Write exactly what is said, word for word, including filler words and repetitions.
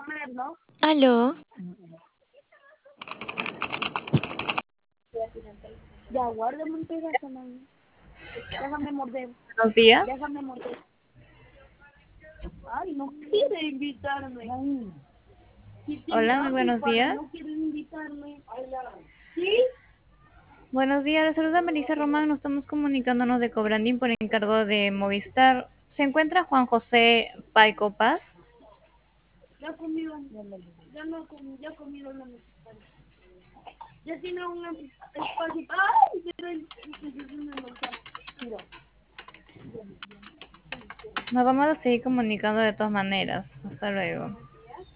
Aló. Ya, guárdame un pedazo, man. Déjame morder. Buenos días. Déjame morder. Ay, no quiere invitarme. Ay. Si tengo Hola, muy a buenos mi padre, días. no quiere invitarme. ¿Sí? Buenos días, les saluda Melissa Román. Nos estamos comunicándonos de Cobrandín por encargo de Movistar. ¿Se encuentra Juan José Paico Paz? Ya comido. Ya no comí, ya comido la mexicana. Ya tiene un espacio. ¡Ay! Pero el... Mira. Nos vamos a seguir comunicando de todas maneras. Hasta luego.